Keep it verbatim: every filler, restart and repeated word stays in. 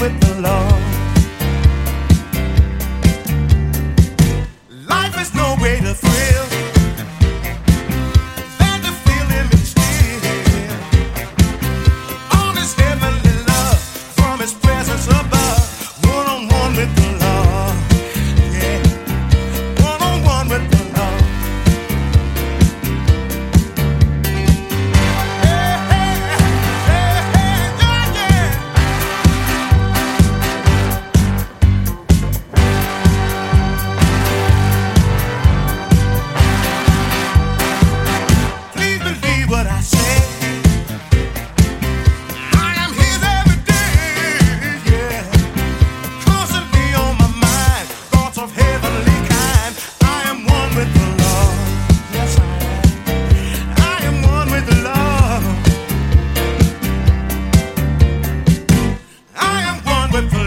with the Lord. Life is no greater thrill than to feel Him still. All this heavenly love from His presence above. One on one with the Lord. Yeah. One on one with the Lord. Hey, hey, hey, hey, yeah, yeah. Please believe what I say. I am His every day, yeah. Constantly on my mind, thoughts of heavenly kind. I am one with the Lord. Yes, I am. I am one with the Lord. I am one with the